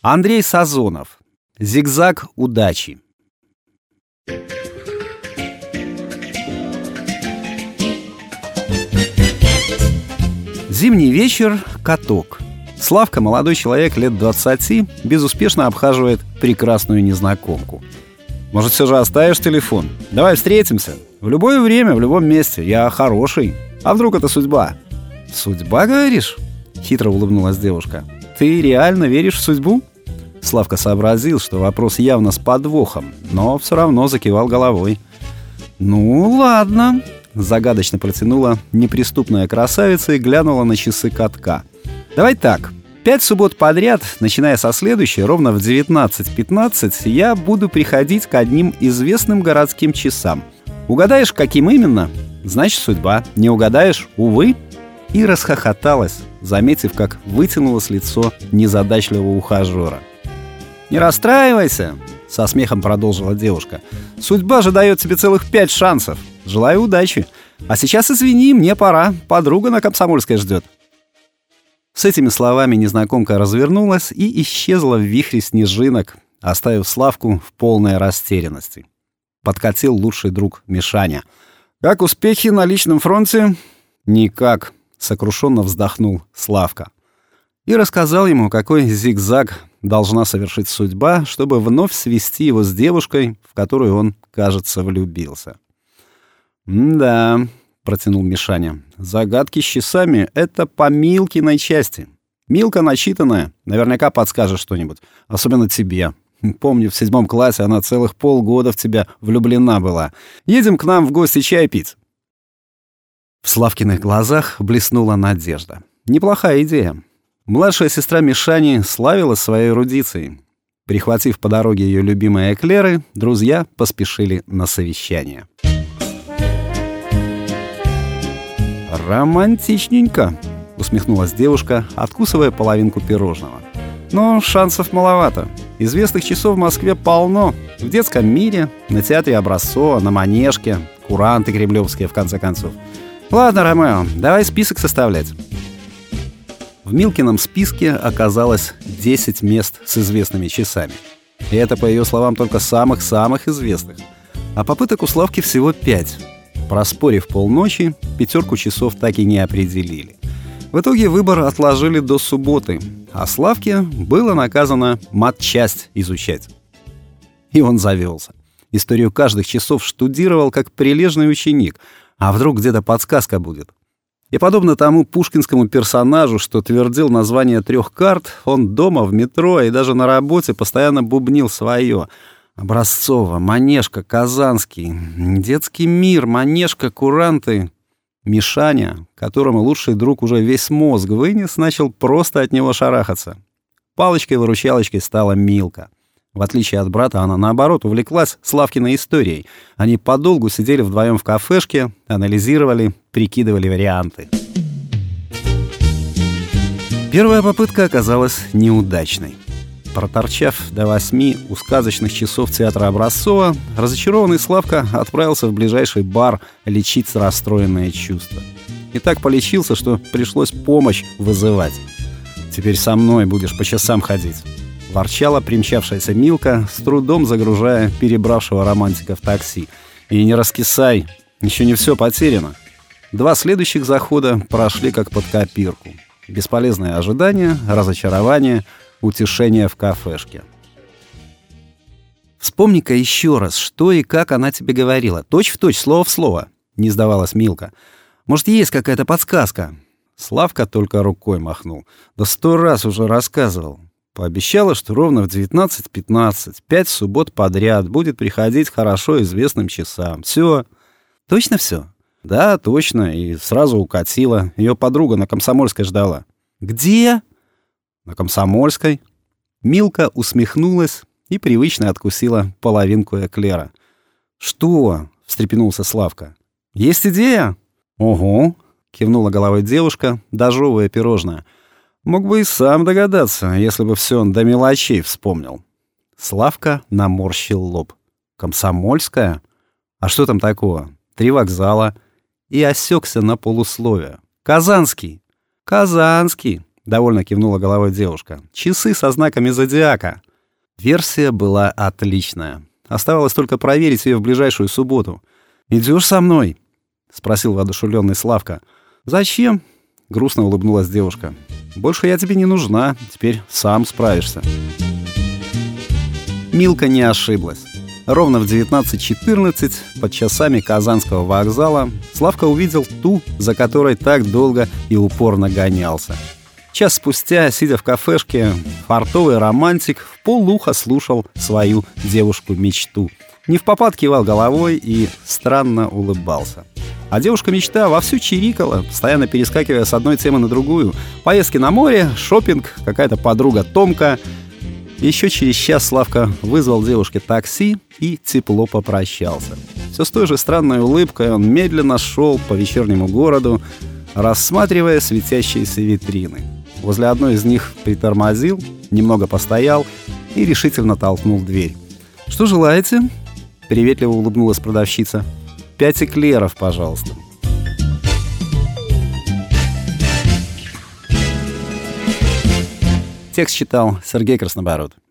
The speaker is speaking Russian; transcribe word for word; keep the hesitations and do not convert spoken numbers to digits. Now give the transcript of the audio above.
Андрей Сазонов. Зигзаг удачи. Зимний вечер, каток. Славка, молодой человек лет двадцати, безуспешно обхаживает прекрасную незнакомку. Может, все же оставишь телефон? Давай встретимся. В любое время, в любом месте. Я хороший. А вдруг это судьба? Судьба, говоришь? Хитро улыбнулась девушка. Ты реально веришь в судьбу? Славка сообразил, что вопрос явно с подвохом, но все равно закивал головой. Ну, ладно. Загадочно протянула неприступная красавица и глянула на часы катка. Давай так. Пять суббот подряд, начиная со следующей, ровно в девятнадцать пятнадцать, я буду приходить к одним известным городским часам. Угадаешь, каким именно? Значит, судьба. Не угадаешь? Увы. И расхохоталась, заметив, как вытянулось лицо незадачливого ухажера. «Не расстраивайся», — со смехом продолжила девушка. «Судьба же дает тебе целых пять шансов. Желаю удачи. А сейчас, извини, мне пора. Подруга на Комсомольской ждет». С этими словами незнакомка развернулась и исчезла в вихре снежинок, оставив Славку в полной растерянности. Подкатил лучший друг Мишаня. «Как успехи на личном фронте?» «Никак», — сокрушенно вздохнул Славка. И рассказал ему, какой зигзаг должна совершить судьба, чтобы вновь свести его с девушкой, в которую он, кажется, влюбился. «Да», — протянул Мишаня, — «загадки с часами — это по Милкиной части. Милка начитанная, наверняка подскажет что-нибудь, особенно тебе. Помню, в седьмом классе она целых полгода в тебя влюблена была. Едем к нам в гости чай пить». В Славкиных глазах блеснула надежда. Неплохая идея. Младшая сестра Мишани славилась своей эрудицией. Прихватив по дороге ее любимые эклеры, друзья поспешили на совещание. «Романтичненько», — усмехнулась девушка, откусывая половинку пирожного. «Но шансов маловато. Известных часов в Москве полно. В детском мире, на театре Образцова, на Манежке, куранты кремлевские, в конце концов. Ладно, Ромео, давай список составлять». В Милкином списке оказалось десять мест с известными часами. И это, по ее словам, только самых-самых известных. А попыток у Славки всего пять. Проспорив полночи, пятерку часов так и не определили. В итоге выбор отложили до субботы, а Славке было наказано матчасть изучать. И он завелся. Историю каждых часов штудировал как прилежный ученик. А вдруг где-то подсказка будет? И подобно тому пушкинскому персонажу, что твердил название трех карт, он дома, в метро и даже на работе постоянно бубнил свое. Образцова, Манежка, Казанский, детский мир, Манежка, куранты. Мишаня, которому лучший друг уже весь мозг вынес, начал просто от него шарахаться. Палочкой-выручалочкой стала Милка. В отличие от брата, она, наоборот, увлеклась Славкиной историей. Они подолгу сидели вдвоем в кафешке, анализировали, прикидывали варианты. Первая попытка оказалась неудачной. Проторчав до восьми у сказочных часов театра Образцова, разочарованный Славка отправился в ближайший бар лечить расстроенные чувства. И так полечился, что пришлось помощь вызывать. «Теперь со мной будешь по часам ходить», — ворчала примчавшаяся Милка, с трудом загружая перебравшего романтика в такси. «И не раскисай, еще не все потеряно». Два следующих захода прошли как под копирку. Бесполезное ожидание, разочарование, утешение в кафешке. «Вспомни-ка еще раз, что и как она тебе говорила. Точь в точь, слово в слово», — не сдавалась Милка. «Может, есть какая-то подсказка?» Славка только рукой махнул. «Да сто раз уже рассказывал. Пообещала, что ровно в девятнадцать пятнадцать, пять суббот подряд, будет приходить хорошо известным часам. Все. Точно все?» «Да, точно. И сразу укатила. Ее подруга на Комсомольской ждала». «Где?» «На Комсомольской». Милка усмехнулась и привычно откусила половинку эклера. «Что?» — встрепенулся Славка. «Есть идея?» «Ого!» — кивнула головой девушка, дожевывая пирожное. «Мог бы и сам догадаться, если бы все до мелочей вспомнил». Славка наморщил лоб. «Комсомольская? А что там такого? Три вокзала». И осекся на полусловие. «Казанский». «Казанский», — довольно кивнула головой девушка. «Часы со знаками зодиака». Версия была отличная. Оставалось только проверить ее в ближайшую субботу. «Идешь со мной?» — спросил воодушевленный Славка. «Зачем?» — грустно улыбнулась девушка. «Больше я тебе не нужна, теперь сам справишься». Милка не ошиблась. Ровно в девятнадцать четырнадцать под часами Казанского вокзала Славка увидел ту, за которой так долго и упорно гонялся. Час спустя, сидя в кафешке, фартовый романтик вполуха слушал свою девушку-мечту. Невпопад кивал головой и странно улыбался. А девушка-мечта вовсю чирикала, постоянно перескакивая с одной темы на другую. Поездки на море, шопинг, какая-то подруга Томка. Еще через час Славка вызвал девушке такси и тепло попрощался. Все с той же странной улыбкой он медленно шел по вечернему городу, рассматривая светящиеся витрины. Возле одной из них притормозил, немного постоял и решительно толкнул дверь. «Что желаете?» — приветливо улыбнулась продавщица. «Пять эклеров, пожалуйста». Текст читал Сергей Краснобород.